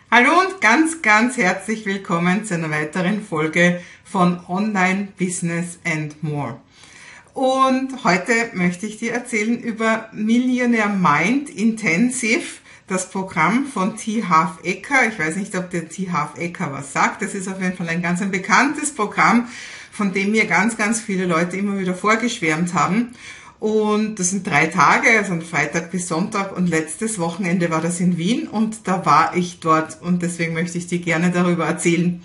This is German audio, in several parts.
Hallo und ganz herzlich willkommen zu einer weiteren Folge von Online Business and More. Und heute möchte ich dir erzählen über Millionaire Mind Intensive, das Programm von T. Harv Eker. Ich weiß nicht, ob der T. Harv Eker was sagt. Das ist auf jeden Fall ein ganz bekanntes Programm, von dem mir ganz viele Leute immer wieder vorgeschwärmt haben. Und das sind 3 Tage, also von Freitag bis Sonntag, und letztes Wochenende war das in Wien und da war ich dort und deswegen möchte ich dir gerne darüber erzählen.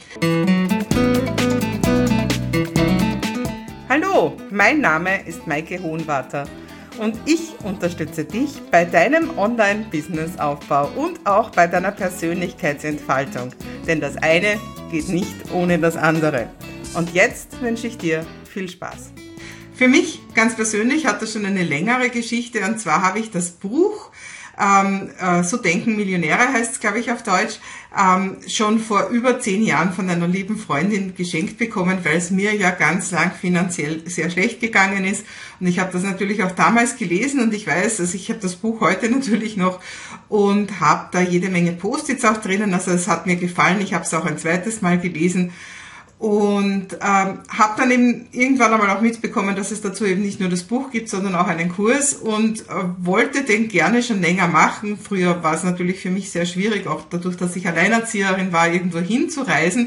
Hallo, mein Name ist Maike Hohenwarter und ich unterstütze dich bei deinem Online-Business-Aufbau und auch bei deiner Persönlichkeitsentfaltung, denn das eine geht nicht ohne das andere. Und jetzt wünsche ich dir viel Spaß. Für mich ganz persönlich hat das schon eine längere Geschichte, und zwar habe ich das Buch So denken Millionäre, heißt es, glaube ich, auf Deutsch, schon vor über 10 Jahren von einer lieben Freundin geschenkt bekommen, weil es mir ja ganz lang finanziell sehr schlecht gegangen ist. Und ich habe das natürlich auch damals gelesen und ich weiß, also ich habe das Buch heute natürlich noch und habe da jede Menge Post-its auch drinnen. Also es hat mir gefallen, ich habe es auch ein zweites Mal gelesen. Und habe dann eben irgendwann einmal auch mitbekommen, dass es dazu eben nicht nur das Buch gibt, sondern auch einen Kurs, und wollte den gerne schon länger machen. Früher war es natürlich für mich sehr schwierig, auch dadurch, dass ich Alleinerzieherin war, irgendwo hinzureisen.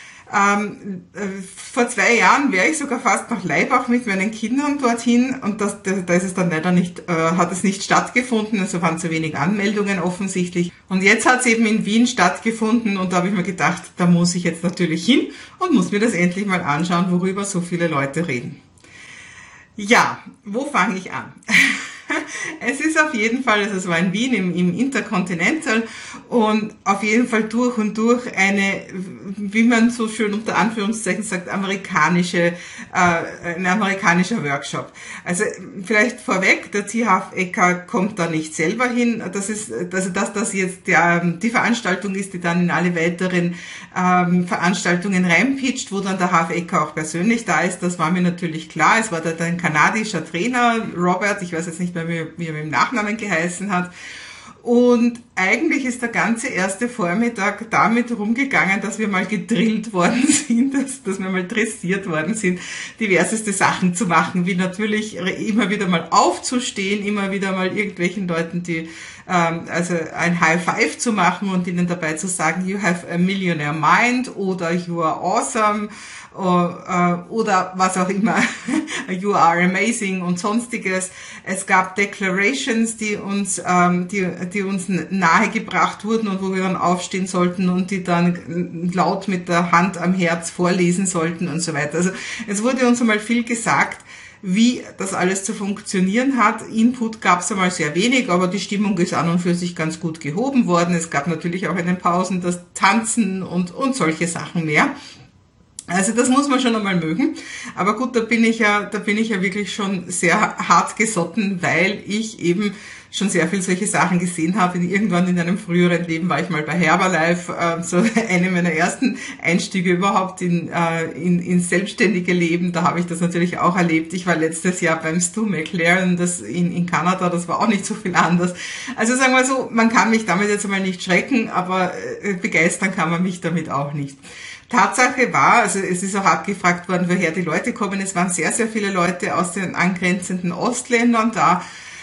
Vor 2 Jahren wäre ich sogar fast nach Laibach mit meinen Kindern dorthin, und da ist es dann leider nicht, hat es nicht stattgefunden, also waren zu wenig Anmeldungen offensichtlich. Und jetzt hat es eben in Wien stattgefunden und da habe ich mir gedacht, da muss ich jetzt natürlich hin und muss mir das endlich mal anschauen, worüber so viele Leute reden. Ja, wo fange ich an? Es ist auf jeden Fall, also es war in Wien im Intercontinental, und auf jeden Fall durch und durch eine, wie man so schön unter Anführungszeichen sagt, ein amerikanischer Workshop. Also vielleicht vorweg, der T. Harv Eker kommt da nicht selber hin. Das ist, also dass das jetzt die Veranstaltung ist, die dann in alle weiteren Veranstaltungen reinpitcht, wo dann der Harv Eker auch persönlich da ist, das war mir natürlich klar. Es war da ein kanadischer Trainer, Robert, ich weiß jetzt nicht mehr, wie er mit dem Nachnamen geheißen hat. Und eigentlich ist der ganze erste Vormittag damit rumgegangen, dass wir mal gedrillt worden sind, dass wir mal dressiert worden sind, diverseste Sachen zu machen, wie natürlich immer wieder mal aufzustehen, immer wieder mal irgendwelchen Leuten also ein High Five zu machen und ihnen dabei zu sagen, you have a millionaire mind oder you are awesome oder was auch immer, you are amazing und sonstiges. Es gab Declarations, die uns nahegebracht wurden und wo wir dann aufstehen sollten und die dann laut mit der Hand am Herz vorlesen sollten und so weiter. Also es wurde uns einmal viel gesagt, wie das alles zu funktionieren hat. Input gab es einmal sehr wenig, aber die Stimmung ist an und für sich ganz gut gehoben worden. Es gab natürlich auch in den Pausen das Tanzen und solche Sachen mehr. Also das muss man schon einmal mögen. Aber gut, da bin ich ja wirklich schon sehr hart gesotten, weil ich eben schon sehr viel solche Sachen gesehen habe. Irgendwann in einem früheren Leben war ich mal bei Herbalife, so eine meiner ersten Einstiege überhaupt in selbstständige Leben. Da habe ich das natürlich auch erlebt. Ich war letztes Jahr beim Stu McLaren, das in Kanada, das war auch nicht so viel anders. Also sagen wir so, man kann mich damit jetzt einmal nicht schrecken, aber begeistern kann man mich damit auch nicht. Tatsache war, also es ist auch abgefragt worden, woher die Leute kommen. Es waren sehr viele Leute aus den angrenzenden Ostländern da,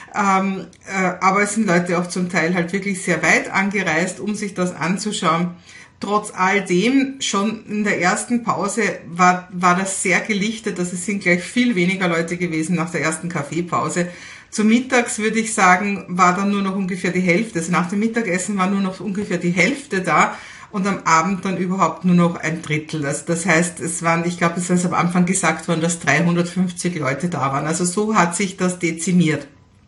aber es sind Leute auch zum Teil halt wirklich sehr weit angereist, um sich das anzuschauen. Trotz all dem, schon in der ersten Pause war das sehr gelichtet, also es sind gleich viel weniger Leute gewesen nach der ersten Kaffeepause. Zu Mittags würde ich sagen, war dann nur noch ungefähr die Hälfte, also nach dem Mittagessen war nur noch ungefähr die Hälfte da. Und am Abend dann überhaupt nur noch ein Drittel. Also das heißt, ich glaube, es ist am Anfang gesagt worden, dass 350 Leute da waren. Also so hat sich das dezimiert.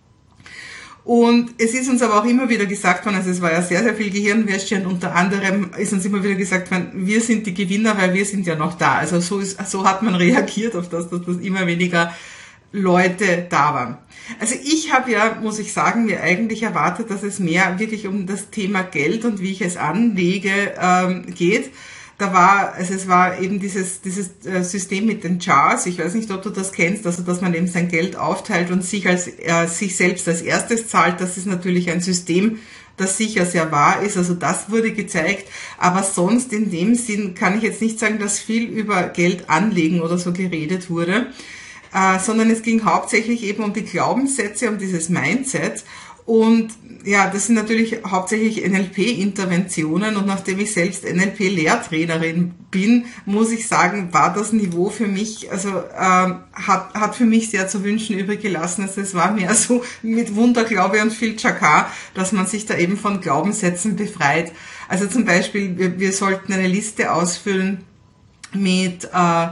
Und es ist uns aber auch immer wieder gesagt worden, also es war ja sehr viel Gehirnwäsche, und unter anderem ist uns immer wieder gesagt worden, wir sind die Gewinner, weil wir sind ja noch da. Also so hat man reagiert auf das, dass das immer weniger Leute da waren. Also ich habe ja, muss ich sagen, mir eigentlich erwartet, dass es mehr wirklich um das Thema Geld und wie ich es anlege geht. Es war eben dieses System mit den Jars. Ich weiß nicht, ob du das kennst, also dass man eben sein Geld aufteilt und sich selbst als erstes zahlt. Das ist natürlich ein System, das sicher sehr wahr ist. Also das wurde gezeigt. Aber sonst in dem Sinn kann ich jetzt nicht sagen, dass viel über Geld anlegen oder so geredet wurde, sondern es ging hauptsächlich eben um die Glaubenssätze, um dieses Mindset. Und ja, das sind natürlich hauptsächlich NLP-Interventionen, und nachdem ich selbst NLP-Lehrtrainerin bin, muss ich sagen, war das Niveau für mich, also hat für mich sehr zu wünschen übrig gelassen. Also es war mehr so mit Wunderglaube und viel Chaka, dass man sich da eben von Glaubenssätzen befreit. Also zum Beispiel, wir sollten eine Liste ausfüllen mit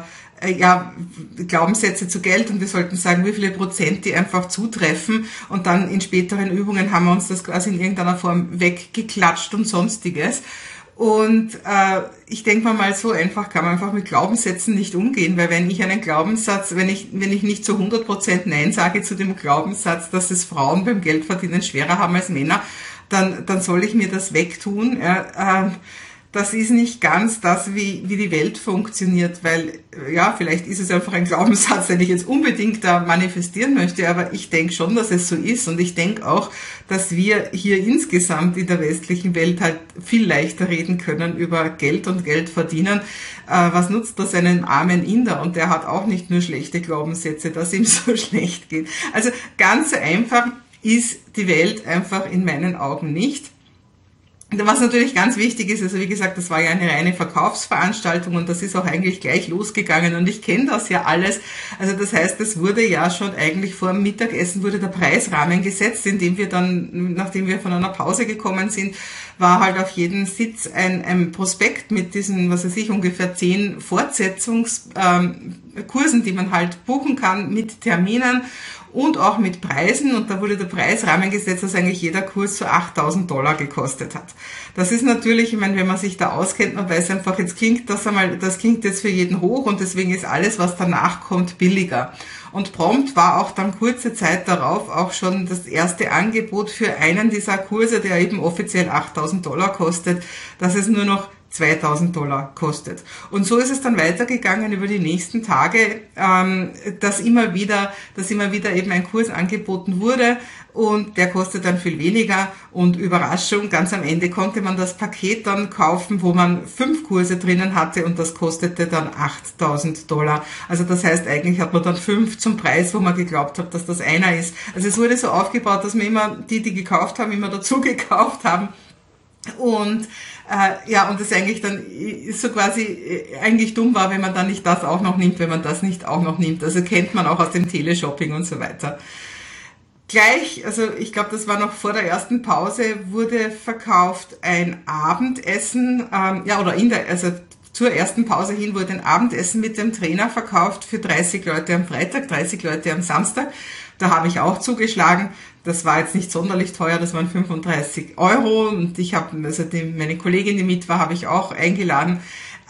Glaubenssätze zu Geld, und wir sollten sagen, wie viele Prozent die einfach zutreffen, und dann in späteren Übungen haben wir uns das quasi in irgendeiner Form weggeklatscht und sonstiges. Und ich denke mal, so einfach kann man einfach mit Glaubenssätzen nicht umgehen, weil wenn ich einen Glaubenssatz, wenn ich nicht zu 100% Nein sage zu dem Glaubenssatz, dass es Frauen beim Geldverdienen schwerer haben als Männer, dann soll ich mir das wegtun. Das ist nicht ganz das, wie die Welt funktioniert, weil, ja, vielleicht ist es einfach ein Glaubenssatz, den ich jetzt unbedingt da manifestieren möchte, aber ich denke schon, dass es so ist, und ich denke auch, dass wir hier insgesamt in der westlichen Welt halt viel leichter reden können über Geld und Geld verdienen. Was nutzt das einem armen Inder? Und der hat auch nicht nur schlechte Glaubenssätze, dass ihm so schlecht geht. Also ganz einfach ist die Welt einfach in meinen Augen nicht. Was natürlich ganz wichtig ist, also wie gesagt, das war ja eine reine Verkaufsveranstaltung, und das ist auch eigentlich gleich losgegangen, und ich kenne das ja alles. Also das heißt, es wurde ja schon eigentlich vor dem Mittagessen wurde der Preisrahmen gesetzt, indem wir dann, nachdem wir von einer Pause gekommen sind, war halt auf jedem Sitz ein Prospekt mit diesen, was weiß ich, ungefähr 10 Fortsetzungskursen, die man halt buchen kann mit Terminen und auch mit Preisen, und da wurde der Preisrahmen gesetzt, dass eigentlich jeder Kurs so $8.000 gekostet hat. Das ist natürlich, ich meine, wenn man sich da auskennt, man weiß einfach, jetzt klingt das klingt jetzt für jeden hoch, und deswegen ist alles, was danach kommt, billiger. Und prompt war auch dann kurze Zeit darauf auch schon das erste Angebot für einen dieser Kurse, der eben offiziell $8.000 kostet, dass es nur noch $2.000 kostet. Und so ist es dann weitergegangen über die nächsten Tage, dass immer wieder eben ein Kurs angeboten wurde, und der kostet dann viel weniger, und Überraschung, ganz am Ende konnte man das Paket dann kaufen, wo man 5 Kurse drinnen hatte, und das kostete dann $8.000. Also das heißt, eigentlich hat man dann 5 zum Preis, wo man geglaubt hat, dass das einer ist. Also es wurde so aufgebaut, dass man immer die gekauft haben, immer dazu gekauft haben. Und und das eigentlich dann so quasi eigentlich dumm war, wenn man dann nicht das auch noch nimmt, wenn man das nicht auch noch nimmt. Also kennt man auch aus dem Teleshopping und so weiter. Gleich, also ich glaube, das war noch vor der ersten Pause, wurde verkauft ein Abendessen, zur ersten Pause hin wurde ein Abendessen mit dem Trainer verkauft für 30 Leute am Freitag, 30 Leute am Samstag. Da habe ich auch zugeschlagen. Das war jetzt nicht sonderlich teuer, das waren 35 €, und ich habe, also meine Kollegin, die mit war, habe ich auch eingeladen.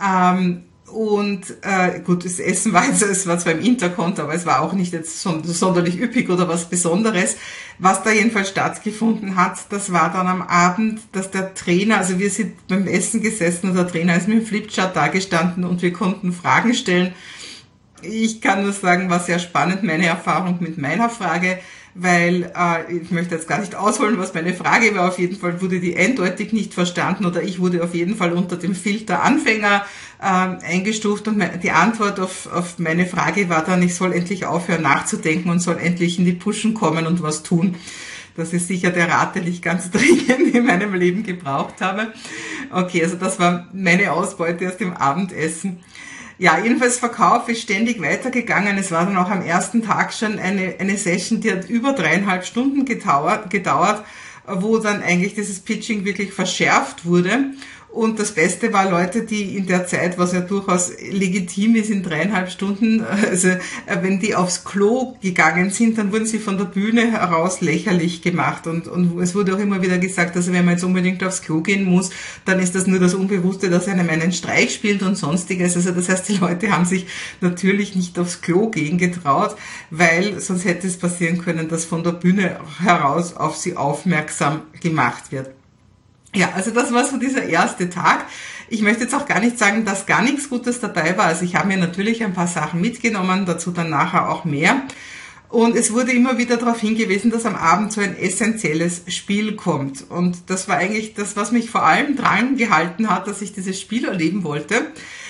Gut, das Essen war jetzt, es war zwar im Interkonto, aber es war auch nicht jetzt sonderlich üppig oder was Besonderes. Was da jedenfalls stattgefunden hat, das war dann am Abend, dass der Trainer, also wir sind beim Essen gesessen und der Trainer ist mit dem Flipchart dagestanden und wir konnten Fragen stellen. Ich kann nur sagen, war sehr spannend, meine Erfahrung mit meiner Frage, weil ich möchte jetzt gar nicht ausholen, was meine Frage war. Auf jeden Fall wurde die eindeutig nicht verstanden, oder ich wurde auf jeden Fall unter dem Filter Anfänger eingestuft, und die Antwort auf meine Frage war dann, ich soll endlich aufhören nachzudenken und soll endlich in die Puschen kommen und was tun. Das ist sicher der Rat, den ich ganz dringend in meinem Leben gebraucht habe. Okay, also das war meine Ausbeute aus dem Abendessen. Ja, jedenfalls Verkauf ist ständig weitergegangen. Es war dann auch am ersten Tag schon eine Session, die hat über 3,5 Stunden gedauert, wo dann eigentlich dieses Pitching wirklich verschärft wurde. Und das Beste war, Leute, die in der Zeit, was ja durchaus legitim ist, in 3,5 Stunden, also wenn die aufs Klo gegangen sind, dann wurden sie von der Bühne heraus lächerlich gemacht. Und es wurde auch immer wieder gesagt, also wenn man jetzt unbedingt aufs Klo gehen muss, dann ist das nur das Unbewusste, dass einem einen Streich spielt und sonstiges. Also das heißt, die Leute haben sich natürlich nicht aufs Klo gehen getraut, weil sonst hätte es passieren können, dass von der Bühne heraus auf sie aufmerksam gemacht wird. Ja, also das war so dieser erste Tag. Ich möchte jetzt auch gar nicht sagen, dass gar nichts Gutes dabei war. Also ich habe mir natürlich ein paar Sachen mitgenommen, dazu dann nachher auch mehr. Und es wurde immer wieder darauf hingewiesen, dass am Abend so ein essentielles Spiel kommt. Und das war eigentlich das, was mich vor allem dran gehalten hat, dass ich dieses Spiel erleben wollte.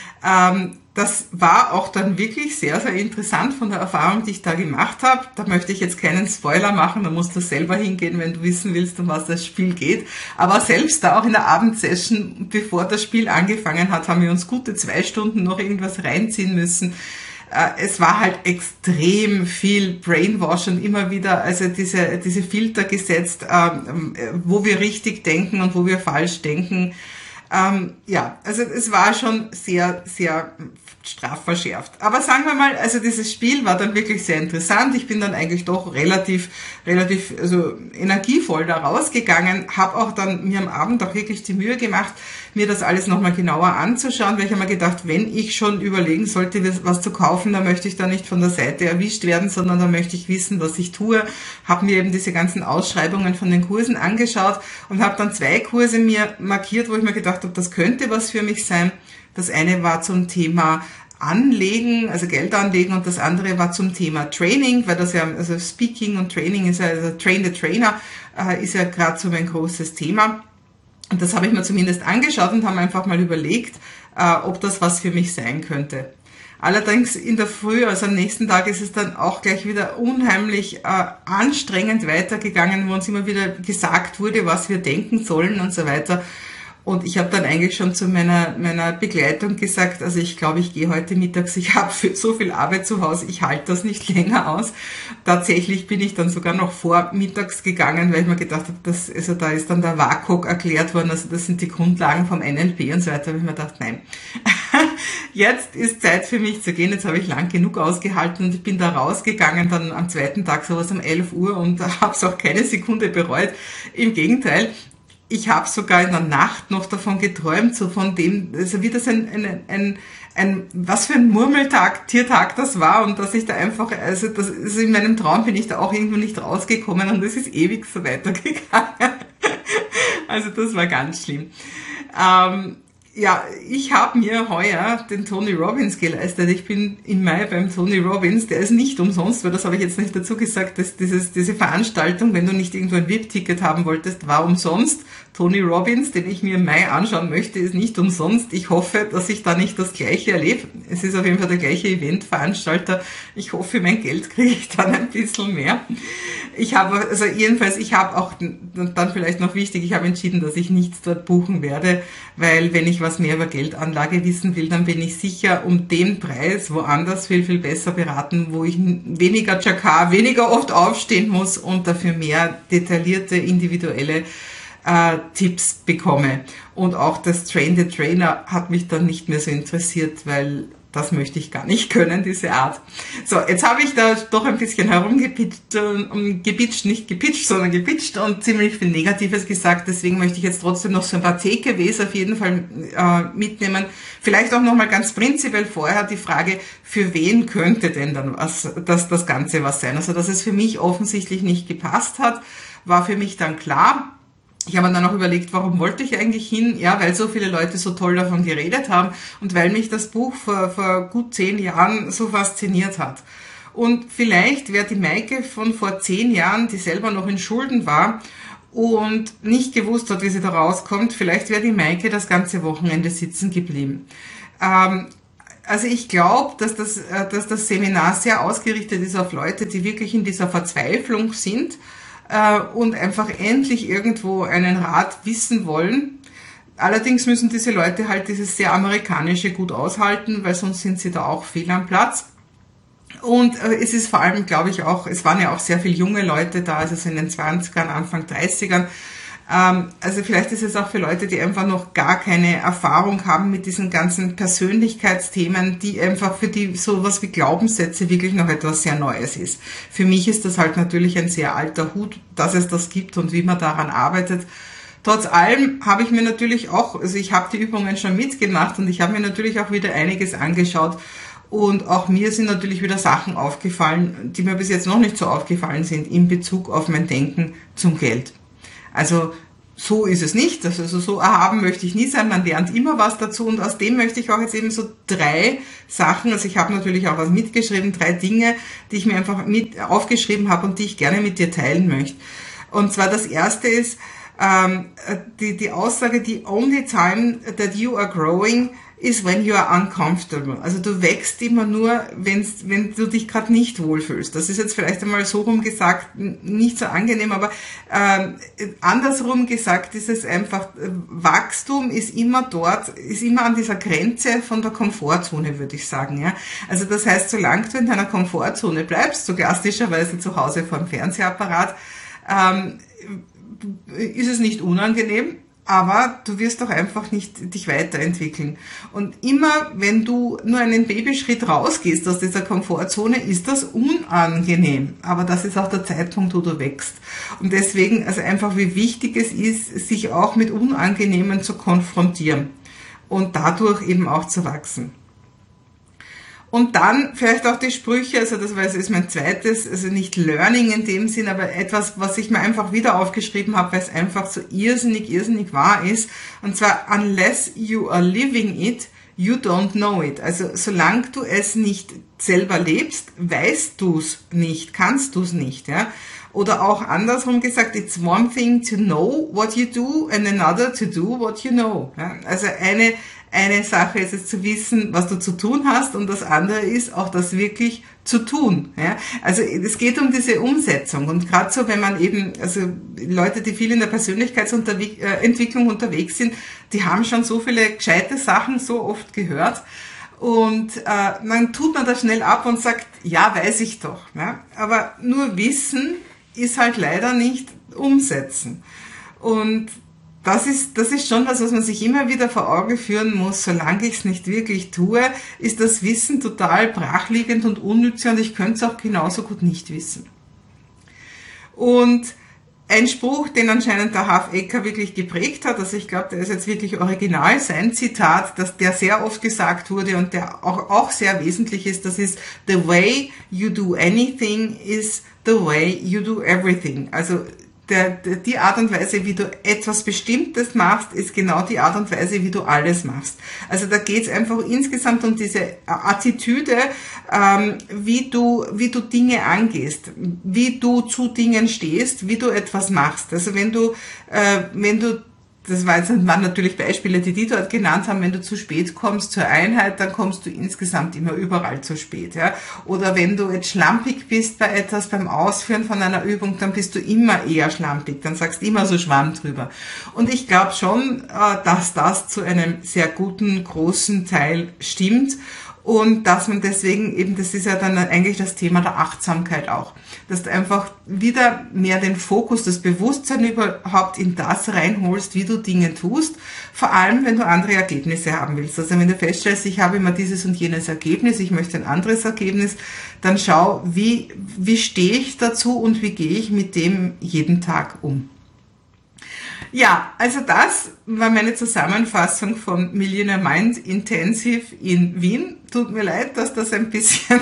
Das war auch dann wirklich sehr, sehr interessant von der Erfahrung, die ich da gemacht habe. Da möchte ich jetzt keinen Spoiler machen, da musst du selber hingehen, wenn du wissen willst, um was das Spiel geht. Aber selbst da auch in der Abendsession, bevor das Spiel angefangen hat, haben wir uns gute 2 Stunden noch irgendwas reinziehen müssen. Es war halt extrem viel Brainwash und immer wieder also diese Filter gesetzt, wo wir richtig denken und wo wir falsch denken. Also es war schon sehr, sehr strafverschärft. Aber sagen wir mal, also dieses Spiel war dann wirklich sehr interessant. Ich bin dann eigentlich doch relativ also energievoll da rausgegangen, habe auch dann mir am Abend auch wirklich die Mühe gemacht, mir das alles nochmal genauer anzuschauen, weil ich habe mir gedacht, wenn ich schon überlegen sollte, was zu kaufen, dann möchte ich da nicht von der Seite erwischt werden, sondern da möchte ich wissen, was ich tue. Habe mir eben diese ganzen Ausschreibungen von den Kursen angeschaut und habe dann 2 Kurse mir markiert, wo ich mir gedacht habe, das könnte was für mich sein. Das eine war zum Thema Anlegen, also Geld anlegen, und das andere war zum Thema Training, weil das ja, also Speaking und Training ist ja, also Train the Trainer ist ja gerade so mein großes Thema. Und das habe ich mir zumindest angeschaut und habe einfach mal überlegt, ob das was für mich sein könnte. Allerdings in der Früh, also am nächsten Tag, ist es dann auch gleich wieder unheimlich anstrengend weitergegangen, wo uns immer wieder gesagt wurde, was wir denken sollen und so weiter. Und ich habe dann eigentlich schon zu meiner Begleitung gesagt, also ich glaube, ich gehe heute mittags, ich habe so viel Arbeit zu Hause, ich halte das nicht länger aus. Tatsächlich bin ich dann sogar noch vor mittags gegangen, weil ich mir gedacht habe, also da ist dann der WAKOK erklärt worden, also das sind die Grundlagen vom NLP und so weiter. Da habe ich mir gedacht, nein, jetzt ist Zeit für mich zu gehen, jetzt habe ich lang genug ausgehalten und ich bin da rausgegangen, dann am zweiten Tag sowas um 11 Uhr und habe es auch keine Sekunde bereut. Im Gegenteil, ich habe sogar in der Nacht noch davon geträumt, so von dem, also wie das was für ein Tiertag das war, und dass ich da einfach, also in meinem Traum bin ich da auch irgendwo nicht rausgekommen und es ist ewig so weitergegangen. Also das war ganz schlimm. Ich habe mir heuer den Tony Robbins geleistet. Ich bin im Mai beim Tony Robbins. Der ist nicht umsonst, weil das habe ich jetzt nicht dazu gesagt, dass diese Veranstaltung, wenn du nicht irgendwo ein VIP-Ticket haben wolltest, war umsonst. Tony Robbins, den ich mir im Mai anschauen möchte, ist nicht umsonst. Ich hoffe, dass ich da nicht das Gleiche erlebe. Es ist auf jeden Fall der gleiche Eventveranstalter. Ich hoffe, mein Geld kriege ich dann ein bisschen mehr. Ich habe auch, dann vielleicht noch wichtig, ich habe entschieden, dass ich nichts dort buchen werde, weil wenn ich was mehr über Geldanlage wissen will, dann bin ich sicher um den Preis woanders viel, viel besser beraten, wo ich weniger Chakar, weniger oft aufstehen muss und dafür mehr detaillierte, individuelle Tipps bekomme. Und auch das Train the Trainer hat mich dann nicht mehr so interessiert, weil das möchte ich gar nicht können, diese Art. So, jetzt habe ich da doch ein bisschen herumgepitcht, nicht gepitcht, sondern gepitcht und ziemlich viel Negatives gesagt. Deswegen möchte ich jetzt trotzdem noch so ein paar TKWs auf jeden Fall mitnehmen. Vielleicht auch nochmal ganz prinzipiell vorher die Frage, für wen könnte denn dann das Ganze was sein? Also, dass es für mich offensichtlich nicht gepasst hat, war für mich dann klar. Ich habe dann auch überlegt, warum wollte ich eigentlich hin? Ja, weil so viele Leute so toll davon geredet haben und weil mich das Buch vor gut 10 Jahren so fasziniert hat. Und vielleicht wäre die Maike von vor 10 Jahren, die selber noch in Schulden war und nicht gewusst hat, wie sie da rauskommt, vielleicht wäre die Maike das ganze Wochenende sitzen geblieben. Also ich glaube, dass das Seminar sehr ausgerichtet ist auf Leute, die wirklich in dieser Verzweiflung sind und einfach endlich irgendwo einen Rat wissen wollen. Allerdings müssen diese Leute halt dieses sehr amerikanische gut aushalten, weil sonst sind sie da auch fehl am Platz. Und es ist vor allem, glaube ich, auch, es waren ja auch sehr viele junge Leute da, also so in den 20ern, Anfang 30ern. Also vielleicht ist es auch für Leute, die einfach noch gar keine Erfahrung haben mit diesen ganzen Persönlichkeitsthemen, die einfach für die sowas wie Glaubenssätze wirklich noch etwas sehr Neues ist. Für mich ist das halt natürlich ein sehr alter Hut, dass es das gibt und wie man daran arbeitet. Trotz allem habe ich mir natürlich auch, also ich habe die Übungen schon mitgemacht und ich habe mir natürlich auch wieder einiges angeschaut. Und auch mir sind natürlich wieder Sachen aufgefallen, die mir bis jetzt noch nicht so aufgefallen sind in Bezug auf mein Denken zum Geld. Also so ist es nicht, also so erhaben möchte ich nie sein, man lernt immer was dazu und aus dem möchte ich auch jetzt eben so 3 Sachen, also ich habe natürlich auch was mitgeschrieben, 3 Dinge, die ich mir einfach mit aufgeschrieben habe und die ich gerne mit dir teilen möchte. Und zwar das erste ist die Aussage, the only time that you are growing is when you are uncomfortable. Also du wächst immer nur, wenn du dich gerade nicht wohlfühlst. Das ist jetzt vielleicht einmal so rum gesagt, nicht so angenehm, aber andersrum gesagt ist es einfach, Wachstum ist immer dort, ist immer an dieser Grenze von der Komfortzone, würde ich sagen. Ja. Also das heißt, solange du in deiner Komfortzone bleibst, so klassischerweise zu Hause vor dem Fernsehapparat, ist es nicht unangenehm, aber du wirst doch einfach nicht dich weiterentwickeln. Und immer, wenn du nur einen Babyschritt rausgehst aus dieser Komfortzone, ist das unangenehm. Aber das ist auch der Zeitpunkt, wo du wächst. Und deswegen, also einfach wie wichtig es ist, sich auch mit Unangenehmen zu konfrontieren und dadurch eben auch zu wachsen. Und dann vielleicht auch die Sprüche, also das ist mein zweites, also nicht Learning in dem Sinn, aber etwas, was ich mir einfach wieder aufgeschrieben habe, weil es einfach so irrsinnig wahr ist. Und zwar, unless you are living it, you don't know it. Also solange du es nicht selber lebst, weißt du es nicht, kannst du es nicht. Ja? Oder auch andersrum gesagt, it's one thing to know what you do and another to do what you know. Ja? Also eine Sache ist es zu wissen, was du zu tun hast und das andere ist auch das wirklich zu tun. Ja? Also es geht um diese Umsetzung und gerade so, wenn man eben, also Leute, die viel in der Persönlichkeitsentwicklung unterwegs sind, die haben schon so viele gescheite Sachen so oft gehört und dann tut man das schnell ab und sagt, ja, weiß ich doch. Ja? Aber nur Wissen ist halt leider nicht umsetzen. Und das ist schon was man sich immer wieder vor Augen führen muss. Solange ich es nicht wirklich tue, ist das Wissen total brachliegend und unnütz und ich könnte es auch genauso gut nicht wissen. Und ein Spruch, den anscheinend der Halfacre wirklich geprägt hat, also ich glaube, der ist jetzt wirklich original, sein Zitat, der sehr oft gesagt wurde und der auch sehr wesentlich ist, das ist, the way you do anything is the way you do everything. Also die Art und Weise, wie du etwas Bestimmtes machst, ist genau die Art und Weise, wie du alles machst. Also da geht es einfach insgesamt um diese Attitüde, wie du Dinge angehst, wie du zu Dingen stehst, wie du etwas machst. Also wenn du das waren natürlich Beispiele, die dort genannt haben, wenn du zu spät kommst zur Einheit, dann kommst du insgesamt immer überall zu spät. Ja? Oder wenn du jetzt schlampig bist bei etwas, beim Ausführen von einer Übung, dann bist du immer eher schlampig, dann sagst du immer so Schwamm drüber. Und ich glaube schon, dass das zu einem sehr guten, großen Teil stimmt. Und dass man deswegen eben, das ist ja dann eigentlich das Thema der Achtsamkeit auch, dass du einfach wieder mehr den Fokus, das Bewusstsein überhaupt in das reinholst, wie du Dinge tust, vor allem wenn du andere Ergebnisse haben willst. Also wenn du feststellst, ich habe immer dieses und jenes Ergebnis, ich möchte ein anderes Ergebnis, dann schau, wie stehe ich dazu und wie gehe ich mit dem jeden Tag um. Ja, also das war meine Zusammenfassung von Millionaire Mind Intensive in Wien. Tut mir leid, dass das ein bisschen,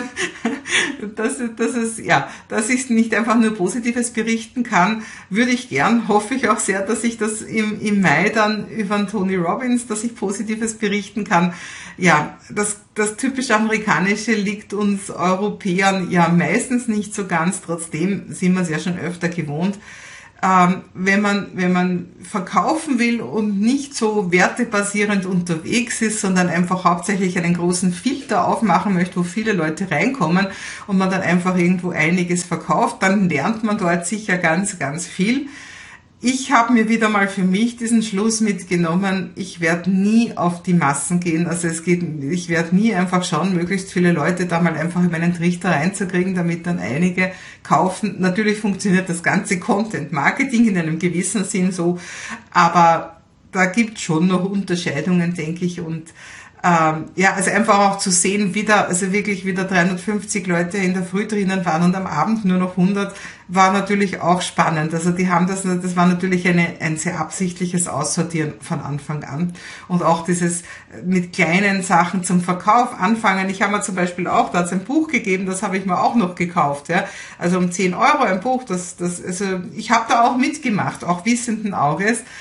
dass ich nicht einfach nur Positives berichten kann, würde ich gern, hoffe ich auch sehr, dass ich das im Mai dann über Tony Robbins, dass ich Positives berichten kann. Ja, das typisch Amerikanische liegt uns Europäern ja meistens nicht so ganz, trotzdem sind wir es ja schon öfter gewohnt. Wenn man verkaufen will und nicht so wertebasierend unterwegs ist, sondern einfach hauptsächlich einen großen Filter aufmachen möchte, wo viele Leute reinkommen und man dann einfach irgendwo einiges verkauft, dann lernt man dort sicher ganz, ganz viel. Ich habe mir wieder mal für mich diesen Schluss mitgenommen, ich werde nie auf die Massen gehen, also ich werde nie einfach schauen, möglichst viele Leute da mal einfach in meinen Trichter reinzukriegen, damit dann einige kaufen. Natürlich funktioniert das ganze Content-Marketing in einem gewissen Sinn so, aber da gibt es schon noch Unterscheidungen, denke ich, und also einfach auch zu sehen, wirklich wieder 350 Leute in der Früh drinnen waren und am Abend nur noch 100, war natürlich auch spannend. Also die haben das war natürlich ein sehr absichtliches Aussortieren von Anfang an. Und auch dieses mit kleinen Sachen zum Verkauf anfangen. Ich habe mir zum Beispiel auch, da hat es ein Buch gegeben, das habe ich mir auch noch gekauft. Ja. Also um 10 € ein Buch, also ich habe da auch mitgemacht, auch wissenden Auges.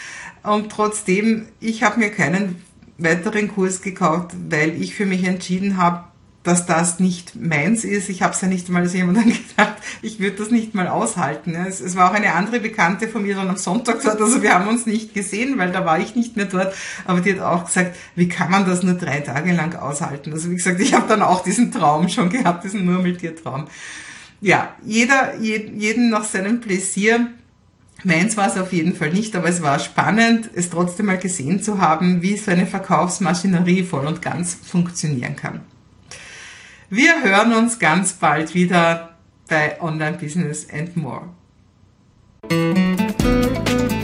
Und trotzdem, ich habe mir keinen weiteren Kurs gekauft, weil ich für mich entschieden habe, dass das nicht meins ist. Ich habe es ja nicht mal so jemandem gedacht, ich würde das nicht mal aushalten. Es war auch eine andere Bekannte von mir dann am Sonntag dort, also wir haben uns nicht gesehen, weil da war ich nicht mehr dort, aber die hat auch gesagt, wie kann man das nur 3 Tage lang aushalten? Also wie gesagt, ich habe dann auch diesen Traum schon gehabt, diesen Murmeltiertraum. Ja, jeden nach seinem Pläsier. Meins war es auf jeden Fall nicht, aber es war spannend, es trotzdem mal gesehen zu haben, wie so eine Verkaufsmaschinerie voll und ganz funktionieren kann. Wir hören uns ganz bald wieder bei Online Business and More.